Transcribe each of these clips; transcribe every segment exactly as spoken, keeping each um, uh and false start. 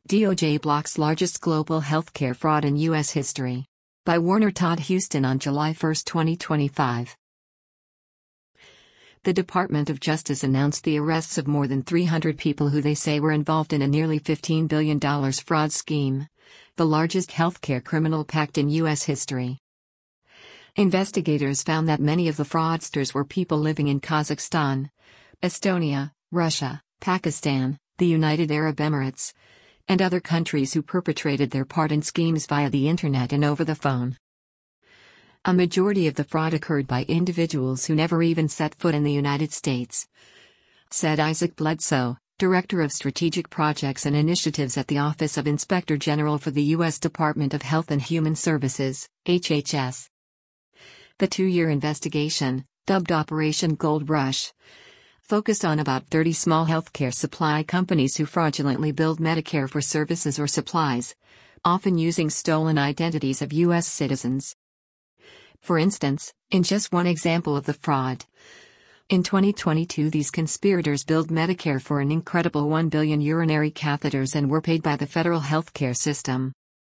D O J blocks largest global healthcare fraud in U S history. By Warner Todd Huston on July first, twenty twenty-five. The Department of Justice announced the arrests of more than three hundred people who they say were involved in a nearly fifteen billion dollars fraud scheme, the largest healthcare criminal pact in U S history. Investigators found that many of the fraudsters were people living in Kazakhstan, Estonia, Russia, Pakistan, the United Arab Emirates, and other countries who perpetrated their part in schemes via the internet and over the phone. A majority of the fraud occurred by individuals who never even set foot in the United States, said Isaac Bledsoe, Director of Strategic Projects and Initiatives at the Office of Inspector General for the U S Department of Health and Human Services, H H S. The two-year investigation, dubbed Operation Gold Rush, focused on about thirty small healthcare supply companies who fraudulently billed Medicare for services or supplies, often using stolen identities of U S citizens. For instance, in just one example of the fraud, in twenty twenty-two these conspirators billed Medicare for an incredible one billion urinary catheters and were paid by the federal healthcare system.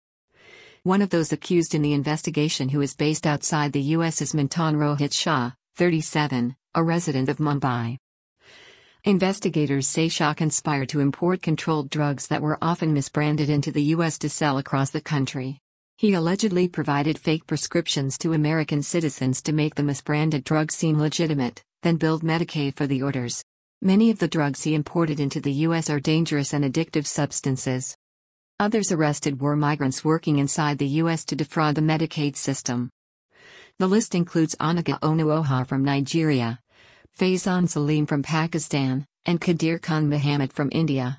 One of those accused in the investigation, who is based outside the U S, is Mantan Rohit Shah, thirty-seven, a resident of Mumbai. Investigators say Shah conspired to import controlled drugs that were often misbranded into the U S to sell across the country. He allegedly provided fake prescriptions to American citizens to make the misbranded drugs seem legitimate, then billed Medicaid for the orders. Many of the drugs he imported into the U S are dangerous and addictive substances. Others arrested were migrants working inside the U S to defraud the Medicaid system. The list includes Anaga Onuoha from Nigeria, Faizan Salim from Pakistan, and Qadir Khan Muhammad from India.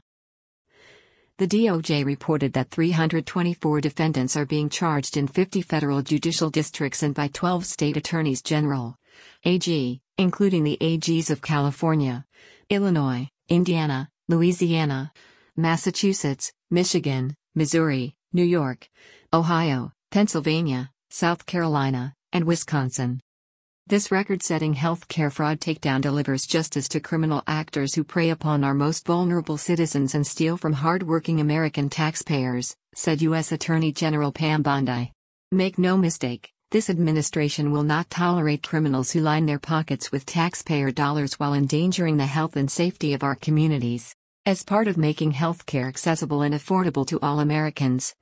The D O J reported that three hundred twenty-four defendants are being charged in fifty federal judicial districts and by twelve state attorneys general, A G, including the A Gs of California, Illinois, Indiana, Louisiana, Massachusetts, Michigan, Missouri, New York, Ohio, Pennsylvania, South Carolina, and Wisconsin. This record-setting healthcare fraud takedown delivers justice to criminal actors who prey upon our most vulnerable citizens and steal from hard-working American taxpayers, said U S Attorney General Pam Bondi. Make no mistake, this administration will not tolerate criminals who line their pockets with taxpayer dollars while endangering the health and safety of our communities. As part of making healthcare accessible and affordable to all Americans,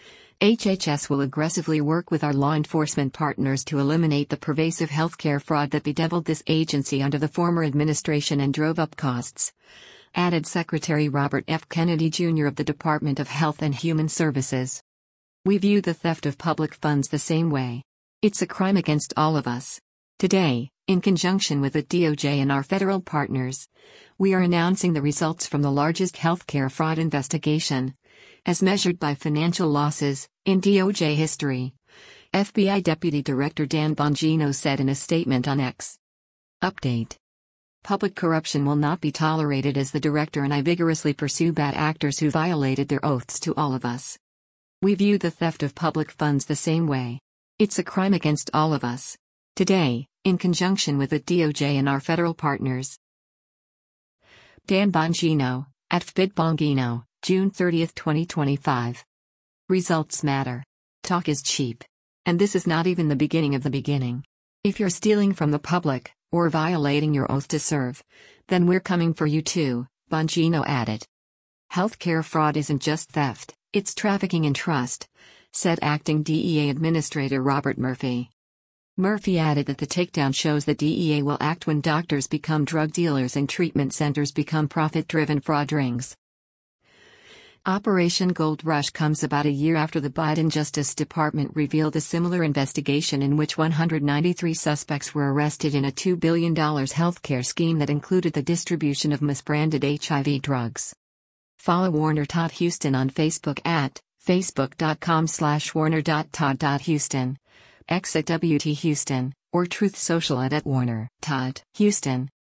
H H S will aggressively work with our law enforcement partners to eliminate the pervasive healthcare fraud that bedeviled this agency under the former administration and drove up costs, added Secretary Robert F. Kennedy Junior of the Department of Health and Human Services. We view the theft of public funds the same way. It's a crime against all of us. Today, in conjunction with the D O J and our federal partners, we are announcing the results from the largest healthcare fraud investigation, as measured by financial losses, in D O J history, F B I Deputy Director Dan Bongino said in a statement on X. Update. Public corruption will not be tolerated as the Director and I vigorously pursue bad actors who violated their oaths to all of us. We view the theft of public funds the same way. It's a crime against all of us. Today, in conjunction with the D O J and our federal partners. Dan Bongino, at F B I D Bongino, June thirtieth, twenty twenty-five. Results matter. Talk is cheap. And this is not even the beginning of the beginning. If you're stealing from the public, or violating your oath to serve, then we're coming for you too, Bongino added. Healthcare fraud isn't just theft, it's trafficking in trust, said Acting D E A Administrator Robert Murphy. Murphy added that the takedown shows that D E A will act when doctors become drug dealers and treatment centers become profit-driven fraud rings. Operation Gold Rush comes about a year after the Biden Justice Department revealed a similar investigation in which one hundred ninety-three suspects were arrested in a two billion dollars healthcare scheme that included the distribution of misbranded H I V drugs. Follow Warner Todd Huston on Facebook at facebook.com slash warner.todd.huston, X at W T Huston, or Truth Social at, at Warner Todd Huston.